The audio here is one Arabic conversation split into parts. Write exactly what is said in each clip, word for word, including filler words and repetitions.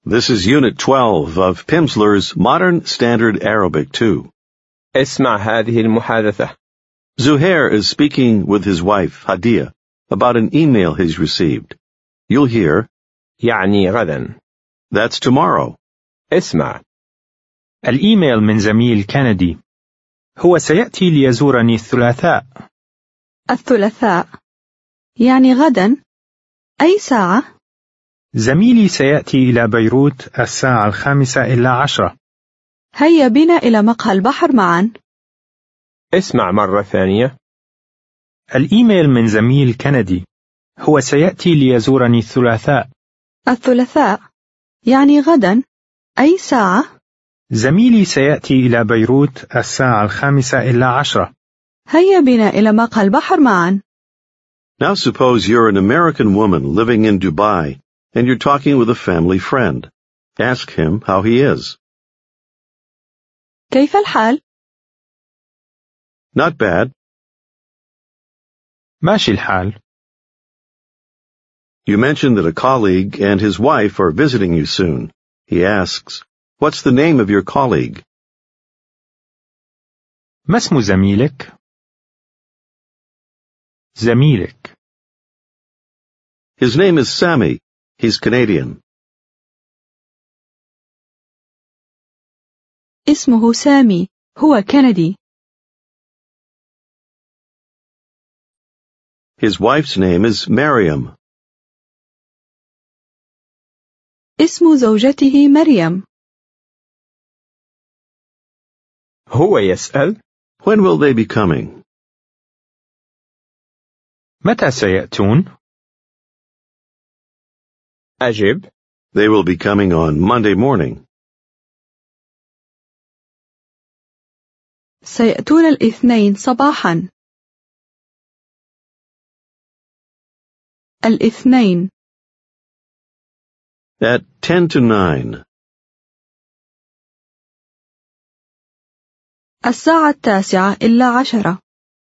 This is Unit twelve of Pimsleur's Modern Standard Arabic two. اسمع هذه المحادثة. Zuhair is speaking with his wife, Hadia, about an email he's received. You'll hear, يعني غدا. that's tomorrow. اسمع. الإيميل من زميل كندي. هو سيأتي ليزورني الثلاثاء. الثلاثاء يعني غدا. أي ساعة؟ زميلي سيأتي إلى بيروت الساعة الخامسة إلا عشرة. هيا بنا إلى مقهى البحر معا. اسمع مرة ثانية. الإيميل من زميل كندي. هو سيأتي ليزورني الثلاثاء. الثلاثاء يعني غدا. أي ساعة؟ زميلي سيأتي إلى بيروت الساعة الخامسة إلا عشرة. هيا بنا إلى مقهى البحر معا. Now suppose you're an American woman living in Dubai and you're talking with a family friend. Ask him how he is. كيف الحال؟ Not bad. ماشي الحال. You mention that a colleague and his wife are visiting you soon. He asks, what's the name of your colleague? ما اسم زميلك؟ زميلك. His name is Sammy. He's Canadian. اسمه سامي. هو كندي. His wife's name is Miriam. اسم زوجته مريم. هو يسأل. When will they be coming? متى سيأتون؟ أجب. They will be coming on Monday morning. سيأتون الاثنين صباحا. الاثنين. At ten to nine. الساعة التاسعة إلا عشرة.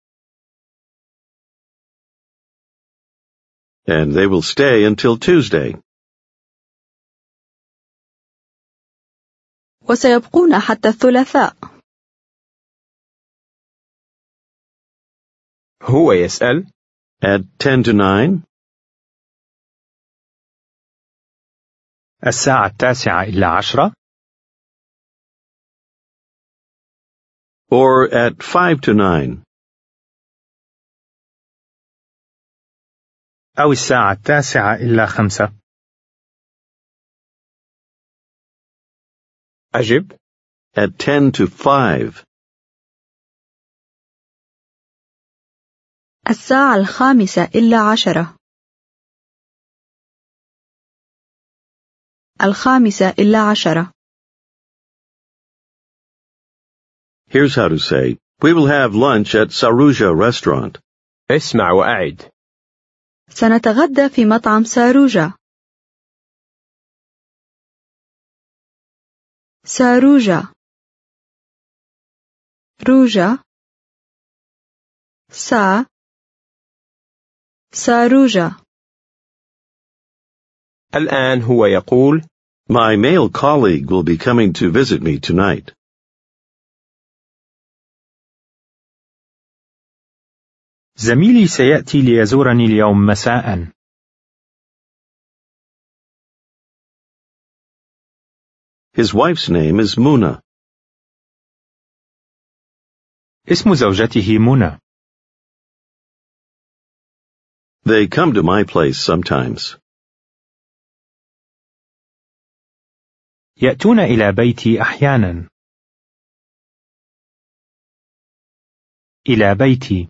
And they will stay until Tuesday. وسيبقون حتى الثلاثاء. هو يسأل. At ten to nine. الساعة التاسعة إلا عشرة. Or at five to nine. أو الساعة التاسعة إلا خمسة. أجب. At ten to five. الساعة الخامسة إلا عشرة. الخامسة إلا عشرة. Here's how to say, we will have lunch at Saruja restaurant. اسمع وأعد. سنتغدى في مطعم ساروجا. ساروجا. روجا. سا. ساروجا. الآن هو يقول. My male colleague will be coming to visit me tonight. زميلي سيأتي ليزورني اليوم مساء. His wife's name is Muna. اسم زوجته منى. They come to my place sometimes. يأتون إلى بيتي أحيانا. إلى بيتي.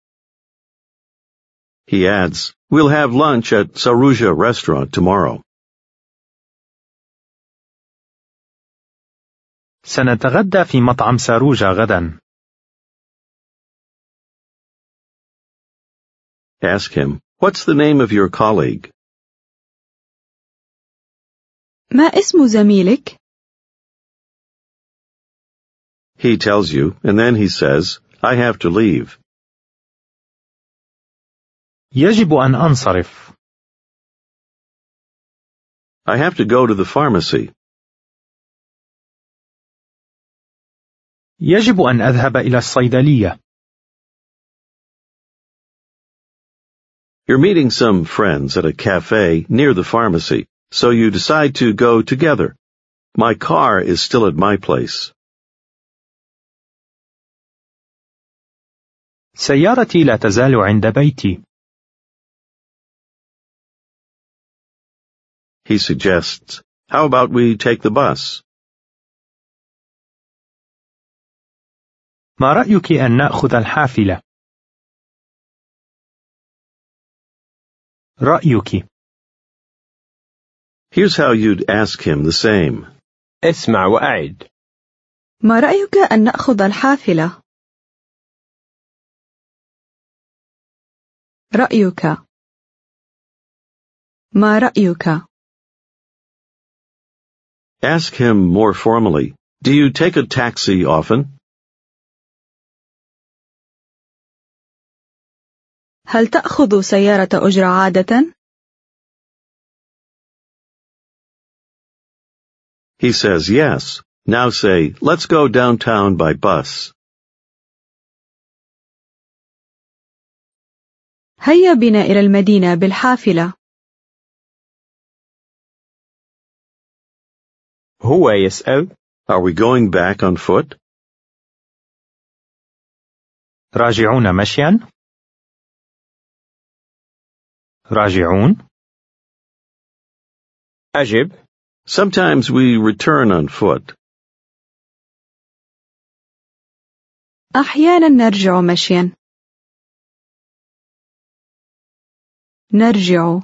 He adds, we'll have lunch at Saruja restaurant tomorrow. سنتغدى في مطعم ساروجا غدا. Ask him, what's the name of your colleague? ما اسم زميلك؟ He tells you, and then he says, I have to leave. يجب أن أنصرف. I have to go to the pharmacy. يجب أن أذهب إلى الصيدلية. You're meeting some friends at a cafe near the pharmacy, so you decide to go together. My car is still at my place. سيارتي لا تزال عند بيتي. He suggests, how about we take the bus? ما رأيك أن نأخذ الحافلة؟ رأيك. Here's how you'd ask him the same. اسمع وأعد. ما رأيك أن نأخذ الحافلة؟ رأيك. ما رأيك؟ Ask him more formally. Do you take a taxi often? هل تأخذ سيارة أجرة عادة؟ He says yes. Now say, let's go downtown by bus. هيا بنا إلى المدينة بالحافلة. هو يسأل. Are we going back on foot? راجعون مشيا؟ راجعون؟ أجب. Sometimes we return on foot. أحيانا نرجع مشيا. نرجع.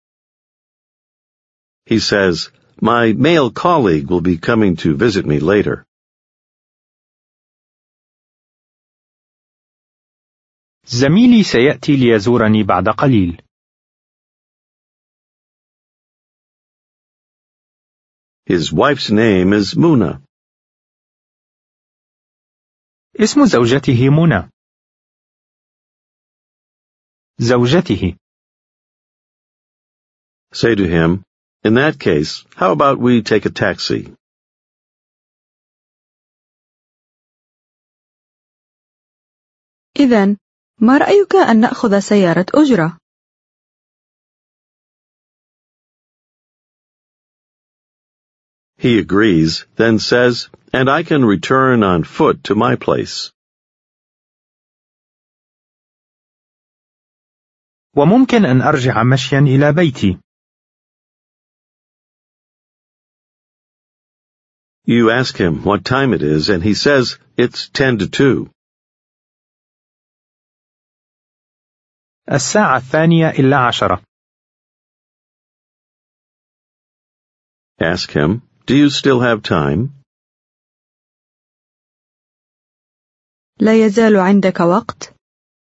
He says, my male colleague will be coming to visit me later. زميلي سيأتي ليزورني بعد قليل. His wife's name is Muna. اسم زوجته منى. زوجته. Say to him, in that case, how about we take a taxi? إذن، ما رأيك أن نأخذ سيارة أجرة؟ He agrees, then says, and I can return on foot to my place. وممكن أن أرجع مشيا إلى بيتي. You ask him what time it is, and he says it's ten to two. الساعة الثانية إلا عشرة. Ask him, do you still have time? لا يزال عندك وقت؟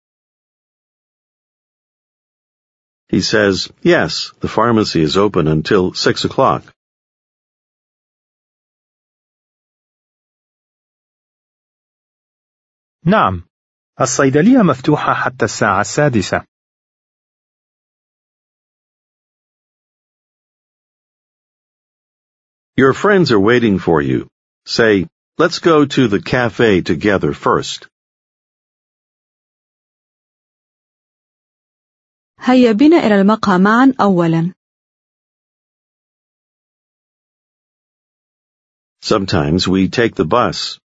He says, yes, the pharmacy is open until six o'clock. نعم، الصيدلية مفتوحة حتى الساعة السادسة. Your friends are waiting for you. Say, let's go to the cafe together first. هيا بنا إلى المقهى معا أولا. Sometimes we take the bus.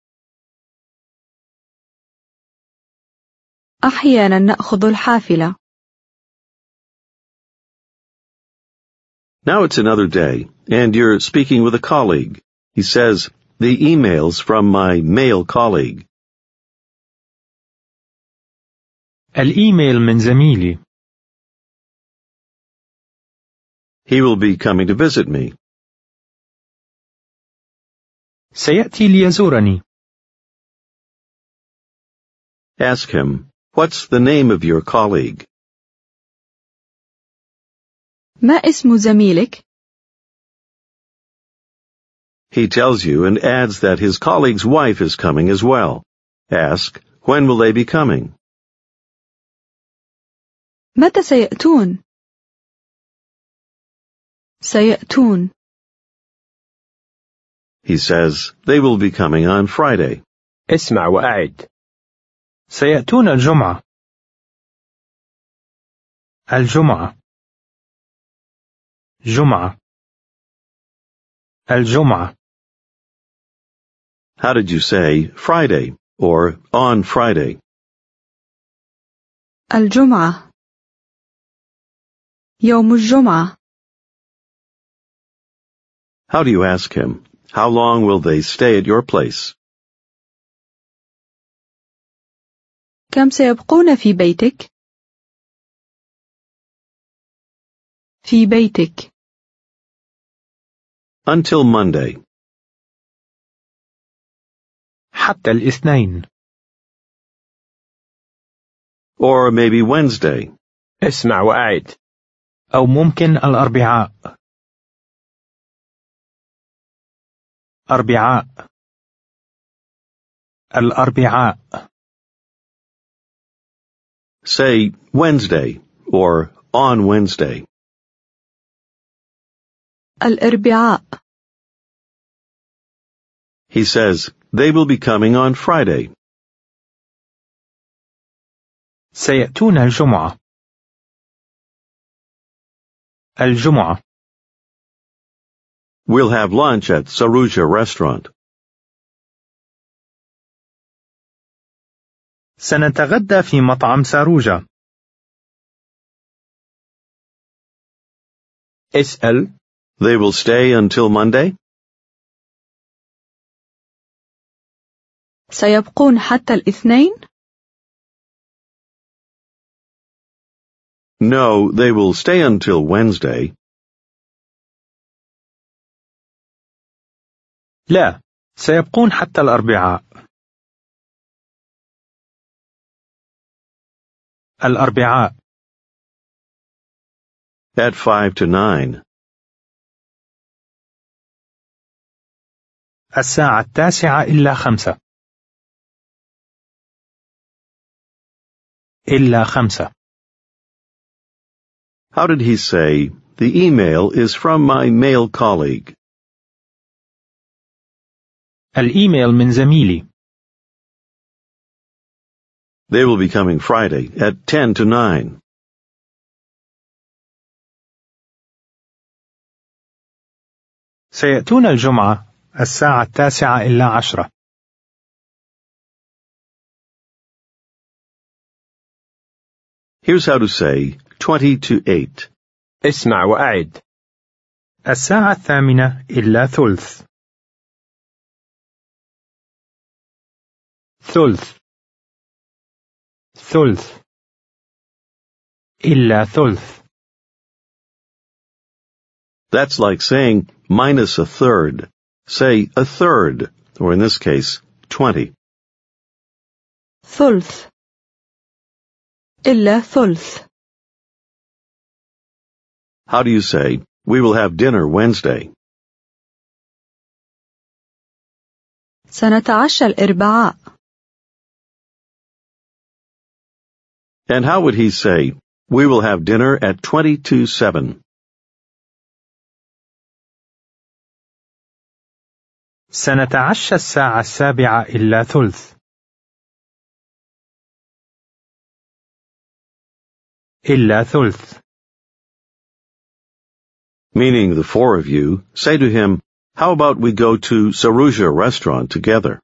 أحيانا نأخذ الحافلة. Now it's another day, and you're speaking with a colleague. He says, the email's from my male colleague. الإيميل من زميلي. He will be coming to visit me. سيأتي ليزورني. Ask him, what's the name of your colleague? ما اسم زميلك؟ He tells you and adds that his colleague's wife is coming as well. Ask, when will they be coming? متى سيأتون؟ سيأتون. He says they will be coming on Friday. اسمع وأعد. سيأتون الجمعة. الجمعة. جمعة. الجمعة. How did you say Friday or on Friday? الجمعة. يوم الجمعة. How do you ask him? How long will they stay at your place? كم سيبقون في بيتك؟ في بيتك. Until Monday. حتى الاثنين. Or maybe Wednesday. اسمع وأعد. أو ممكن الأربعاء. أربعاء. الأربعاء. Say Wednesday or on Wednesday. الأربعاء. He says they will be coming on Friday. سيأتون الجمعة. الجمعة. We'll have lunch at Saruja restaurant. سنتغدى في مطعم ساروجا. اسأل. They will stay until Monday? سيبقون حتى الاثنين؟ No, they will stay until Wednesday. لا، سيبقون حتى الأربعاء. الأربعاء. At five to nine. الساعة التاسعة إلا خمسة. إلا خمسة. How did he say, the email is from my male colleague? الإيميل من زميلي. They will be coming Friday at ten to nine. سيأتون الجمعة الساعة التاسعة إلا عشرة. Here's how to say twenty to eight. اسمع وأعد. الساعة الثامنة إلا ثلث. ثلث. ثلث. إلا ثلث. That's like saying minus a third. Say a third, or in this case, twenty. ثلث. إلا ثلث. How do you say, we will have dinner Wednesday? سنتعشى الأربعاء. And how would he say, we will have dinner at twenty to seven? سنتعشى الساعة السابعة إلا ثلث. إلا ثلث. Meaning the four of you, say to him, how about we go to Saruja restaurant together?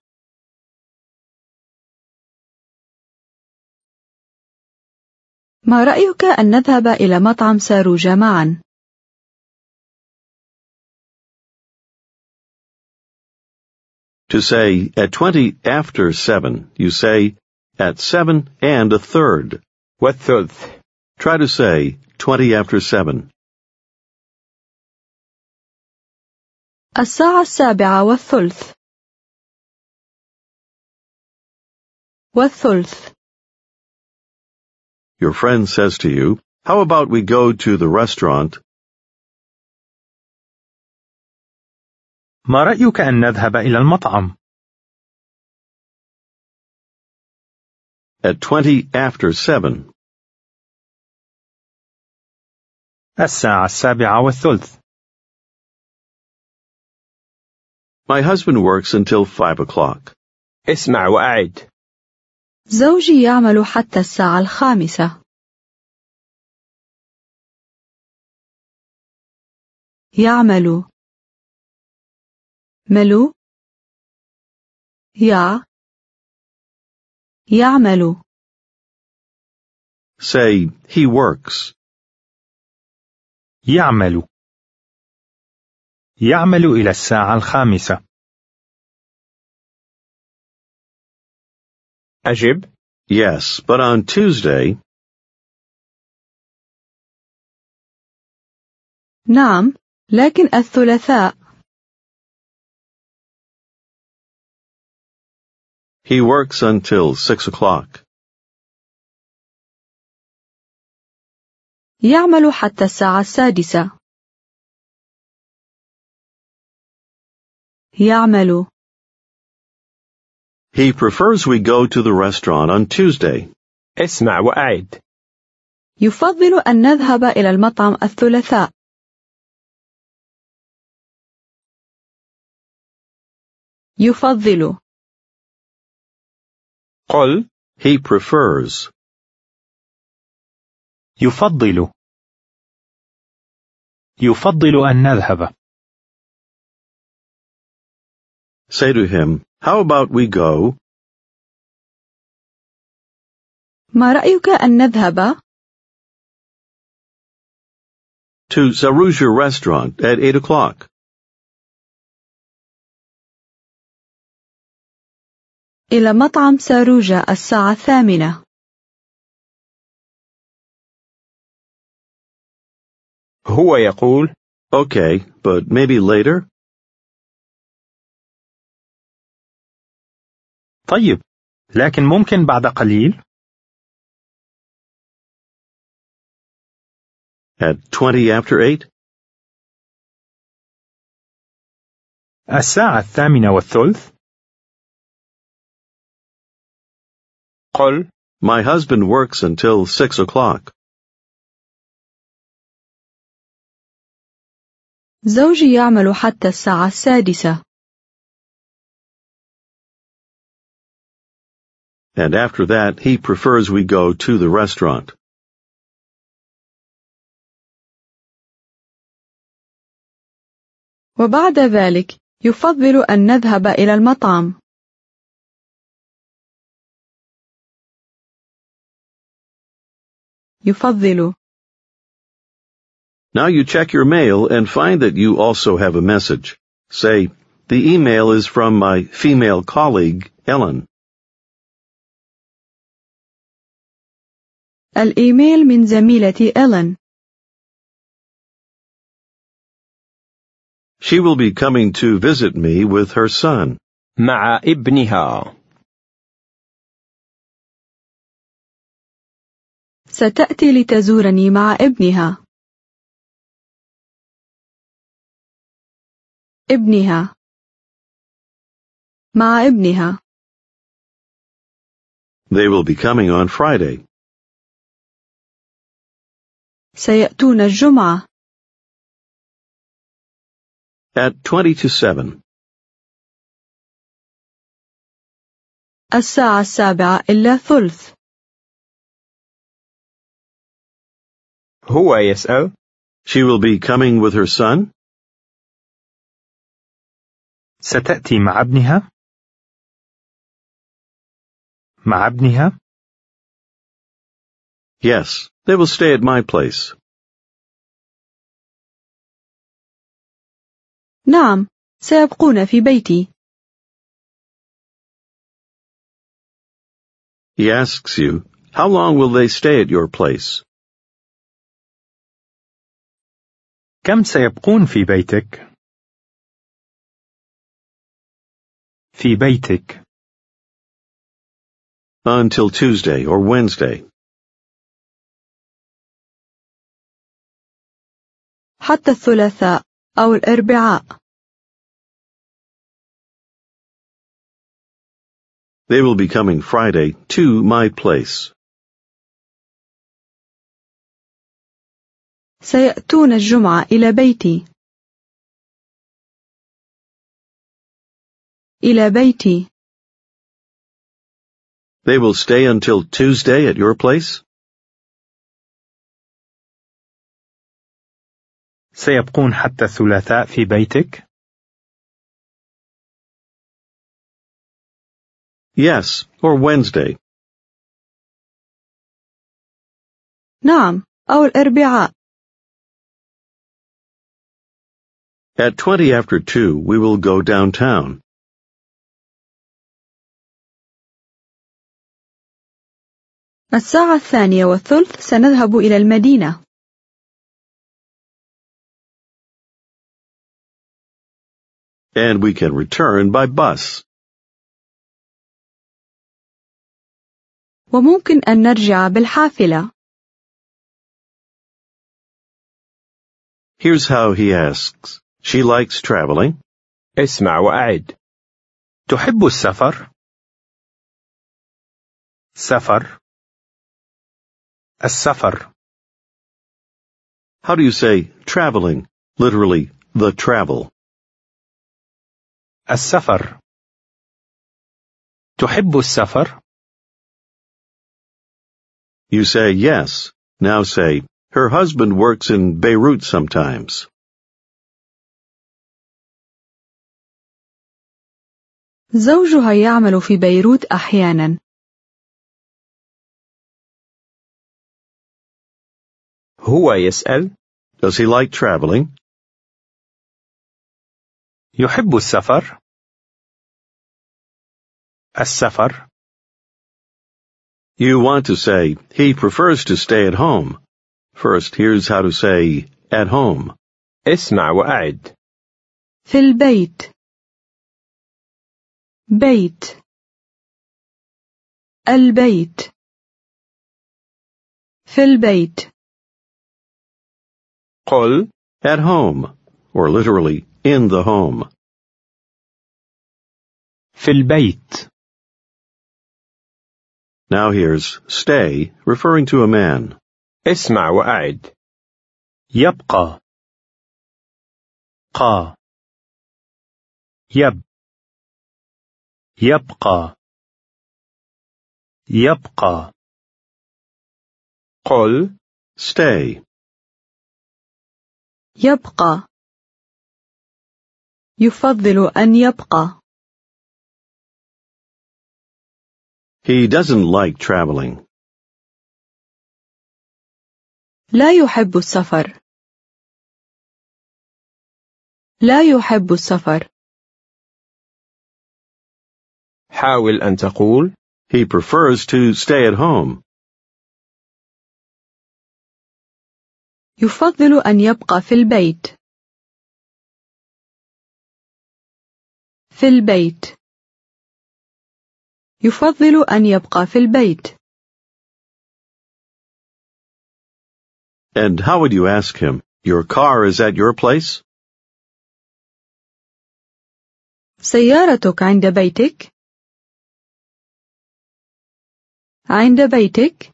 ما رأيك أن نذهب إلى مطعم ساروجا معا؟ To say at twenty after seven, you say at seven and a third. والثلث. Try to say twenty after seven. الساعة السابعة والثلث. والثلث. Your friend says to you, how about we go to the restaurant? ما رأيك أن نذهب إلى المطعم؟ At twenty after seven. الساعة السابعة والثلث. My husband works until five o'clock. اسمع وأعد. زوجي يعمل حتى الساعة الخامسة. يعمل. ملو. يع. يعمل. Say, he works. يعمل. يعمل إلى الساعة الخامسة. أجب. Yes, but on Tuesday, نعم، لكن الثلاثاء. he works until six o'clock. يعمل حتى الساعة السادسة. يعمل. He prefers we go to the restaurant on Tuesday. اسمع وأعد. يفضل أن نذهب إلى المطعم الثلاثاء. يفضل. قل. He prefers. يفضل. يفضل أن نذهب. Say to him, how about we go? ما رأيك أن نذهب؟ To Saruja restaurant at eight o'clock. إلى مطعم ساروجا الساعة الثامنة. هو يقول. Okay, but maybe later? طيب، لكن ممكن بعد قليل؟ At twenty after eight? الساعة الثامنة والثلث؟ قل. My husband works until six o'clock. زوجي يعمل حتى الساعة السادسة. And after that, he prefers we go to the restaurant. وبعد ذلك يفضل أن نذهب إلى المطعم. يفضل. Now you check your mail and find that you also have a message. Say, the email is from my female colleague, Ellen. الإيميل من زميلتي إيلين. She will be coming to visit me with her son. مع ابنها. ستأتي لتزورني مع ابنها. ابنها. مع ابنها. They will be coming on Friday. سيأتون الجمعة. At twenty to seven. الساعة السابعة إلا ثلث. هو يسأل. She will be coming with her son? ستأتي مع ابنها؟ مع ابنها؟ Yes, they will stay at my place. نعم، سيبقون في بيتي. He asks you, how long will they stay at your place? كم سيبقون في بيتك؟ في بيتك. Until Tuesday or Wednesday. حتى الثلاثاء أو الأربعاء. They will be coming Friday to my place. سيأتون الجمعة إلى بيتي. إلى بيتي. They will stay until Tuesday at your place? سيبقون حتى الثلاثاء في بيتك؟ Yes, or Wednesday. نعم، أو الأربعاء. At twenty after two, we will go downtown. الساعة الثانية والثلث سنذهب إلى المدينة. And we can return by bus. وممكن أن نرجع بالحافلة. Here's how he asks. She likes traveling. اسمع وأعد. تحب السفر؟ سفر. السفر. How do you say traveling? Literally, the travel. السفر. تحب السفر؟ You say yes. Now say, her husband works in Beirut sometimes. زوجها يعمل في بيروت أحيانا. هو يسأل. Does he like traveling? يحب السفر؟ السفر. You want to say, he prefers to stay at home. First, here's how to say, at home. اسمع وأعد. في البيت. بيت. البيت. في البيت. قل. At home, or literally, in the home. في البيت. Now here's stay, referring to a man. اسمع وأعد. يبقى. قا. يب. يبقى. يبقى. قل. Stay. يبقى. يفضل أن يبقى. He doesn't like traveling. لا يحب السفر. لا يحب السفر. حاول أن تقول. He prefers to stay at home. يفضل أن يبقى في البيت. في البيت. يفضل أن يبقى في البيت. And how would you ask him? Your car is at your place? سيارتك عند بيتك؟ عند بيتك؟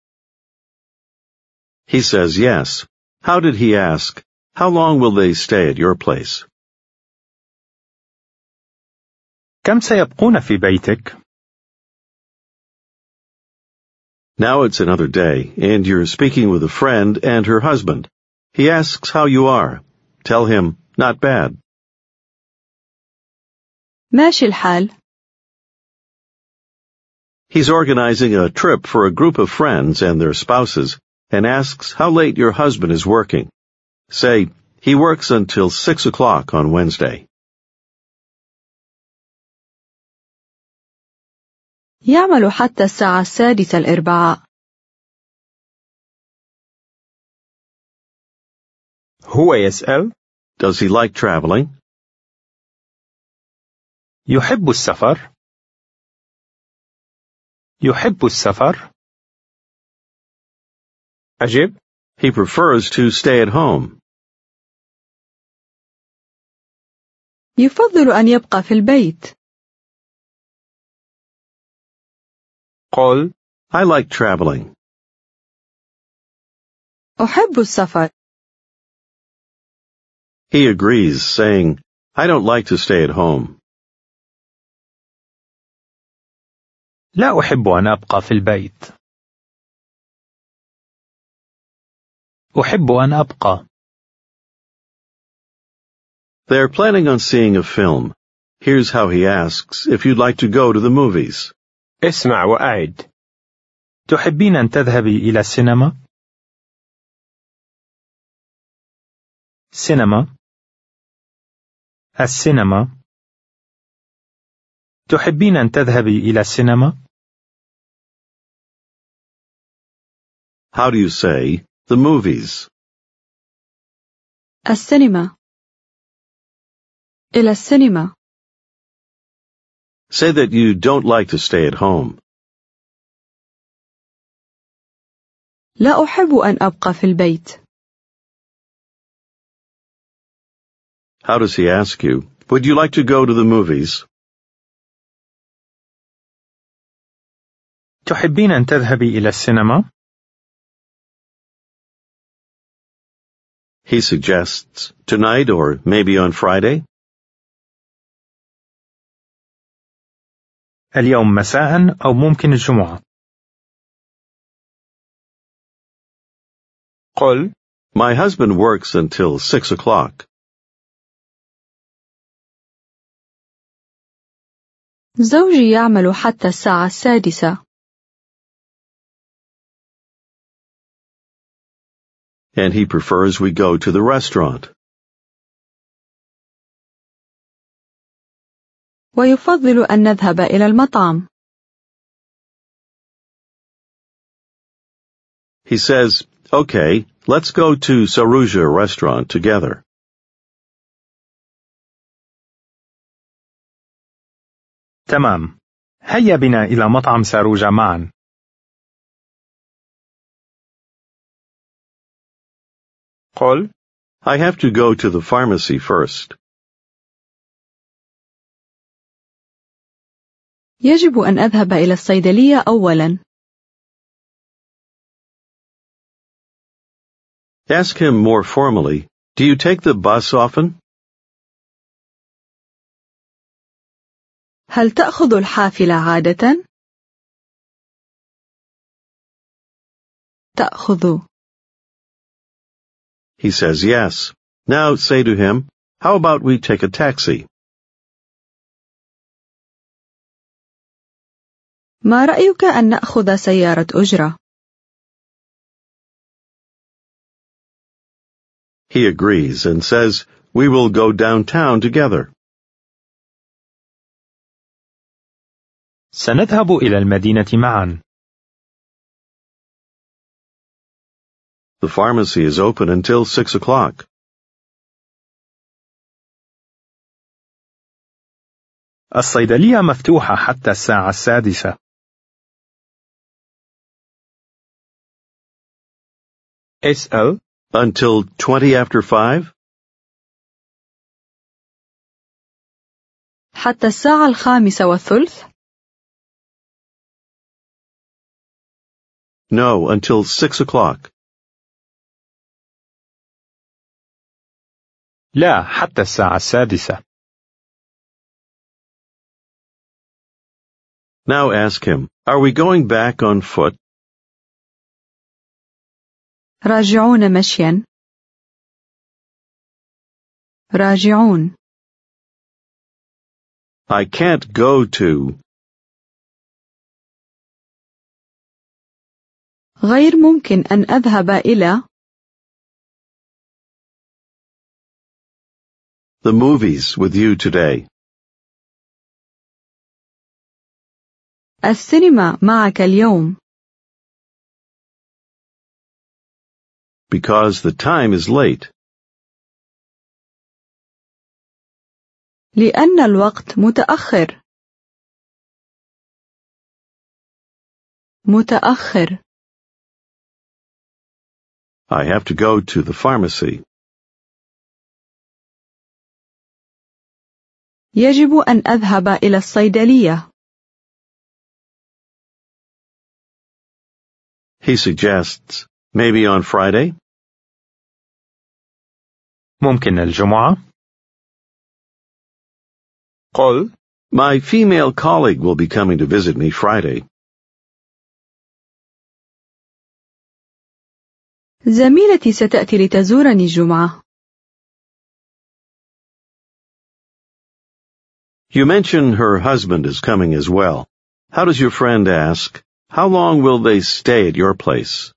He says yes. How did he ask? How long will they stay at your place? كم سيبقون في بيتك؟ Now it's another day, and you're speaking with a friend and her husband. He asks how you are. Tell him, not bad. ماشي الحال. He's organizing a trip for a group of friends and their spouses, and asks how late your husband is working. Say, he works until six o'clock on Wednesday. يعمل حتى الساعة السادسة الأربعاء. هو يسأل. Does he like traveling? يحب السفر؟ يحب السفر؟ أجب. He prefers to stay at home. يفضل أن يبقى في البيت. قل. I like traveling. أحب السفر. He agrees, saying, I don't like to stay at home. لا أحب أن أبقى في البيت. أحب أن أبقى. They're planning on seeing a film. Here's how he asks if you'd like to go to the movies. اسمع وأعد. تحبين أن تذهبي إلى السينما؟ سينما. السينما. تحبين أن تذهبي إلى السينما؟ How do you say the movies? السينما. إلى السينما. Say that you don't like to stay at home. لا أحب أن أبقى في البيت. How does he ask you? Would you like to go to the movies? تحبين أن تذهبي إلى السينما؟ He suggests tonight or maybe on Friday. اليوم مساء أو ممكن الجمعة. قل My husband works until six o'clock. زوجي يعمل حتى الساعة السادسة. And he prefers we go to the restaurant. ويفضل أن نذهب إلى المطعم. He says, okay, let's go to Saruja restaurant together. تمام. هيا بنا إلى مطعم ساروجا معا. قل I have to go to the pharmacy first. يجب أن أذهب إلى الصيدلية أولاً. Ask him more formally, do you take the bus often? هل تأخذ الحافلة عادة؟ تأخذ. He says yes. Now say to him, how about we take a taxi? ما رأيك أن نأخذ سيارة أجرة؟ He agrees and says, we will go downtown together. سنذهب إلى المدينة معا. The pharmacy is open until six o'clock. الصيدلية مفتوحة حتى الساعة السادسة. اسأل Until twenty after five? حتى الساعة الخامسة والثلث؟ No, until six o'clock. لا، حتى الساعة السادسة. Now ask him, are we going back on foot? راجعون مشيا. راجعون. I can't go to. غير ممكن أن أذهب إلى the movies with you today. السينما معك اليوم. Because the time is late. لأن الوقت متأخر. متأخر. I have to go to the pharmacy. يجب أن أذهب إلى الصيدلية. He suggests, maybe on Friday? ممكن الجمعة؟ قل My female colleague will be coming to visit me Friday. زميلتي ستأتي لتزورني الجمعة. You mention her husband is coming as well. How does your friend ask, how long will they stay at your place?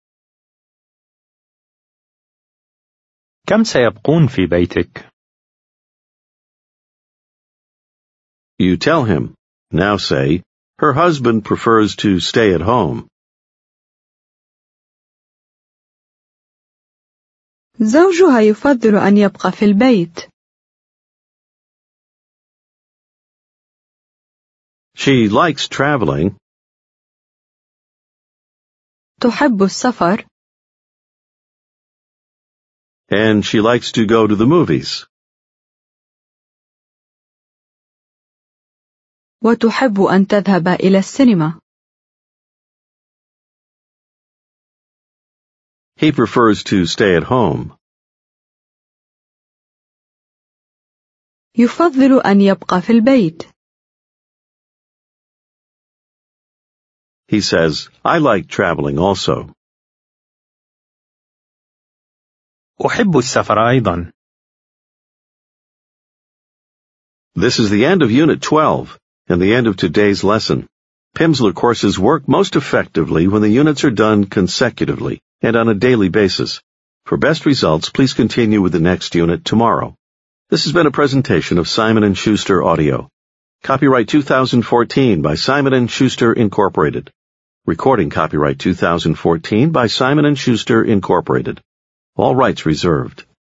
كم سيبقون في بيتك؟ You tell him. Now say, her husband prefers to stay at home. زوجها يفضل أن يبقى في البيت. She likes traveling. تحب السفر. And she likes to go to the movies. وتحب أن تذهب إلى السينما. He prefers to stay at home. يفضل أن يبقى في البيت. He says, I like traveling also. أحب السفر أيضا. This is the end of Unit twelve and the end of today's lesson. Pimsleur courses work most effectively when the units are done consecutively and on a daily basis. For best results, please continue with the next unit tomorrow. This has been a presentation of Simon and Schuster Audio. Copyright two thousand fourteen by Simon and Schuster Incorporated. Recording copyright two thousand fourteen by Simon and Schuster Incorporated. All rights reserved.